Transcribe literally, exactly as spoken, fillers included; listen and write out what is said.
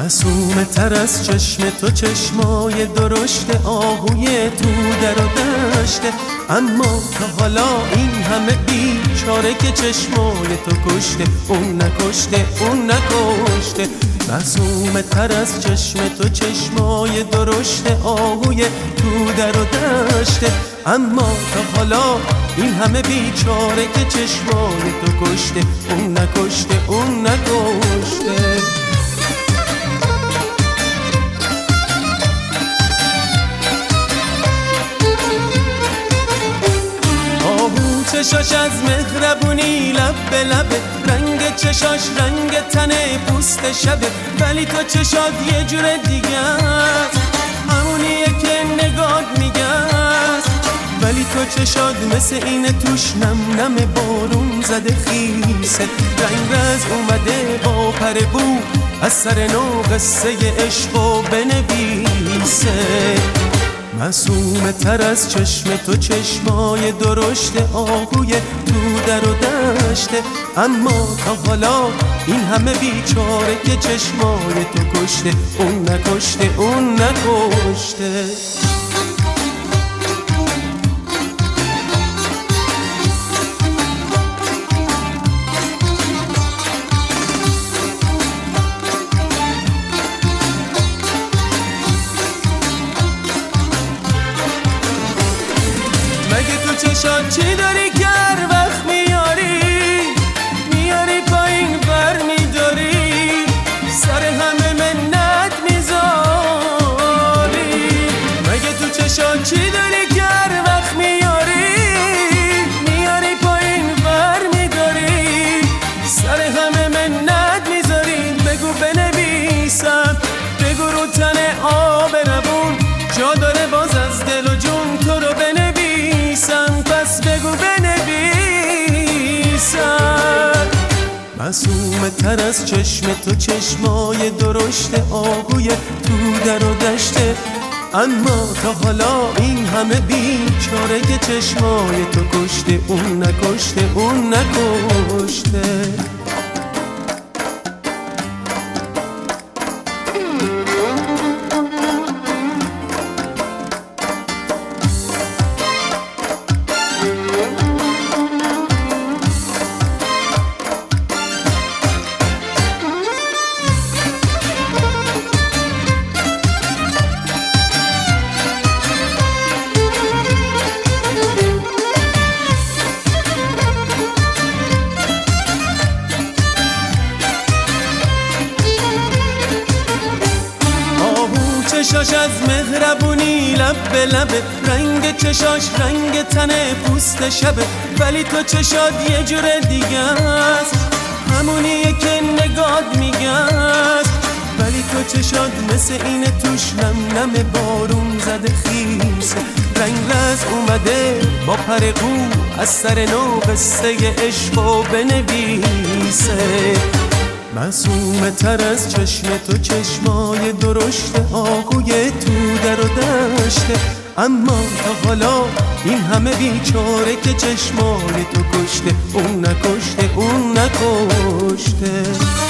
معصومه تر از چشم تو چشمای درشت آهوی تو در و دشته، اما تا حالا این همه بیچاره که چشمای تو کشته، اون نکشته اون نکشته. معصومه تر از چشم تو چشمای درشت آهوی تو در و دشته، اما تا حالا این همه بیچاره که چشمای تو کشته، اون نکشته اون نکشته. چشاش از مهربونی لب به لبه، رنگ چشاش رنگ تنه پوست شبه، ولی تو چشات یه جور دیگه است، همونیه که نگات میگه است. ولی تو چشات مثل اینه توش نم نم بارون زده خیسه، رنگ رز اومده با پر بو از سر نو قصه عشقو بنویسه. معصومه تر از چشم تو چشمای درشت آهوی تو در و دشته، اما تا حالا این همه بیچاره که چشمای تو کشته، اون نکشته اون نکشته. چشات چی داری که هر وقت میاری میاری پایین ور میداری، سر همه منت میذاری. مگه تو چشات چی داری که هر وقت میاری میاری پایین ور میداری، سر همه منت میذاری. بگو بنویسم، بگو رو تن آب روون جا داره باز از دل و جون تو رو بنویسم، پس بگو بنویسم. معصومه تر از چشم تو چشمای درشت آهوی تو در و دشته، اما تا حالا این همه بیچاره که چشمای تو کشته، اون نکشته اون نکشته. چشاش از مهربونی لب به لبه، رنگ چشاش رنگ تنه پوست شبه، ولی تو چشات یه جور دیگه است، همونیه که نگات میگه است. ولی تو چشات مثل اینه توش نم نم بارون زده خیسه، رنگ رز اومده با پر قو از سر نو قصه عشقو بنویسه. معصومه تر از چشم تو چشمای درشت آهوی تو در و دشته، اما تا حالا این همه بیچاره که چشمای تو کشته، اون نکشته اون نکشته.